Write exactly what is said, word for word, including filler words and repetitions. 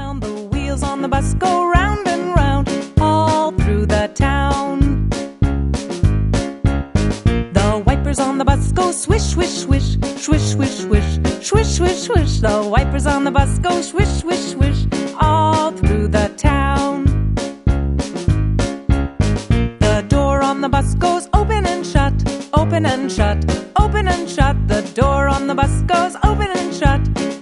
round, the wheels on the bus go round and round, all through the town. The wipers on the bus go swish, swish, swish, swish, swish, swish, swish, swish, swish. The wipers on the bus go swish, swish, swish, all through the town. The door on the bus goes open and shut, open and shut, open and shut. The door on the bus goes open and shut,